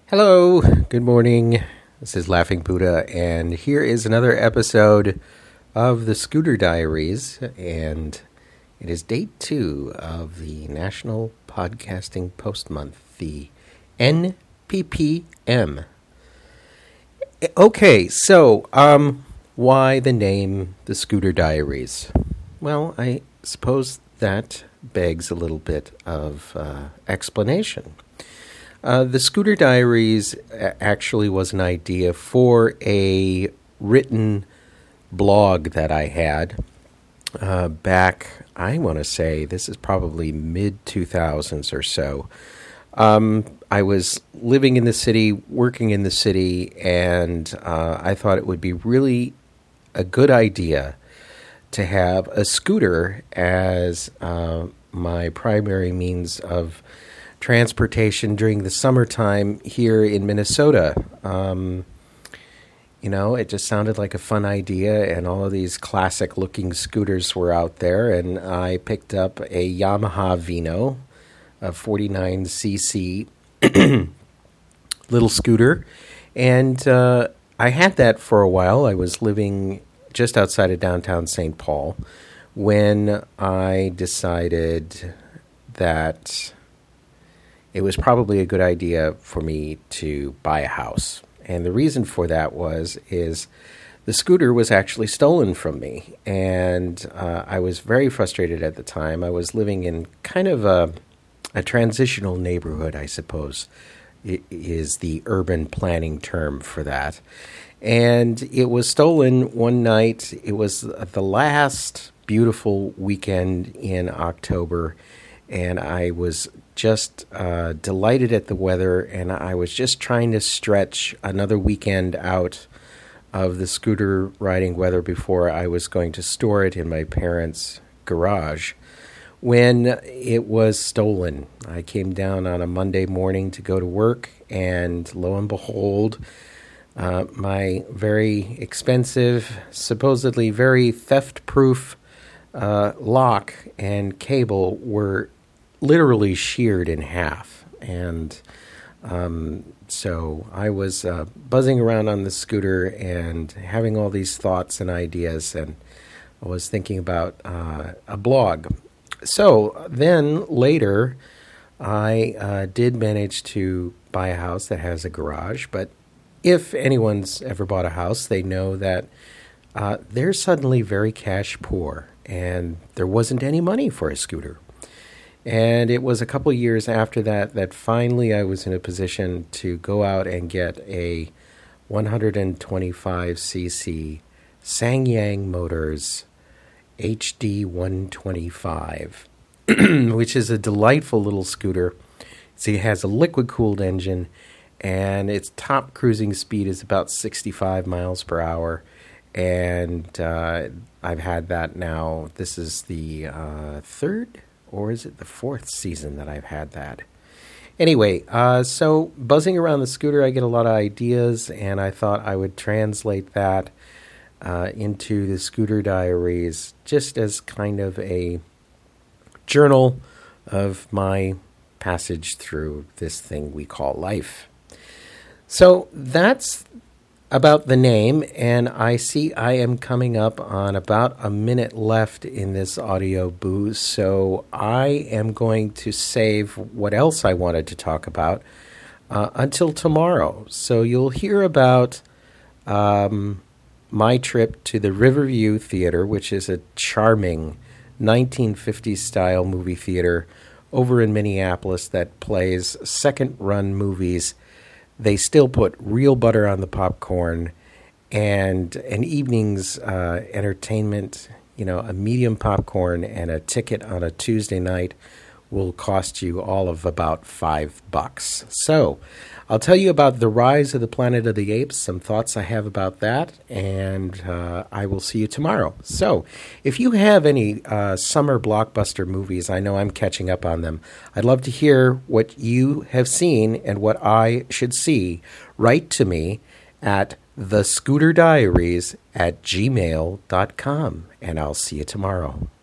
Hello, good morning. This is Laughing Buddha, and here is another episode of the Scooter Diaries, and it is day 2 of the National Podcasting Post Month, the NPPM. Okay, so, why the name the Scooter Diaries? Well, I suppose that begs a little bit of explanation. The Scooter Diaries actually was an idea for a written blog that I had back, I want to say, this is probably mid-2000s or so. I was living in the city, working in the city, and I thought it would be really a good idea to have a scooter as my primary means of transportation during the summertime here in Minnesota. It just sounded like a fun idea, and all of these classic-looking scooters were out there, and I picked up a Yamaha Vino, a 49cc little scooter, and I had that for a while. I was living just outside of downtown St. Paul when I decided that it was probably a good idea for me to buy a house. And the reason for that is the scooter was actually stolen from me. And I was very frustrated at the time. I was living in kind of a transitional neighborhood, I suppose, is the urban planning term for that. And it was stolen one night. It was the last beautiful weekend in October, and I was just delighted at the weather, and I was just trying to stretch another weekend out of the scooter riding weather before I was going to store it in my parents' garage when it was stolen. I came down on a Monday morning to go to work, and lo and behold, my very expensive, supposedly very theft-proof lock and cable were literally sheared in half. And so I was buzzing around on the scooter and having all these thoughts and ideas, and I was thinking about a blog. So then later, I did manage to buy a house that has a garage, but if anyone's ever bought a house, they know that they're suddenly very cash poor, and there wasn't any money for a scooter. And it was a couple years after that finally I was in a position to go out and get a 125cc Sangyang Motors HD 125, which is a delightful little scooter. So it has a liquid-cooled engine, and its top cruising speed is about 65 miles per hour. And I've had that now. This is the third, or is it the fourth season that I've had that? Anyway, so buzzing around the scooter, I get a lot of ideas, and I thought I would translate that into the Scooter Diaries just as kind of a journal of my passage through this thing we call life. So that's about the name, and I see I am coming up on about a minute left in this audio booth, so I am going to save what else I wanted to talk about until tomorrow. So you'll hear about my trip to the Riverview Theater, which is a charming 1950s-style movie theater over in Minneapolis that plays second-run movies. They still put real butter on the popcorn, and an evening's entertainment, a medium popcorn and a ticket on a Tuesday night will cost you all of about $5. So I'll tell you about The Rise of the Planet of the Apes, some thoughts I have about that, and I will see you tomorrow. So if you have any summer blockbuster movies, I know I'm catching up on them. I'd love to hear what you have seen and what I should see. Write to me at thescooterdiaries@gmail.com, and I'll see you tomorrow.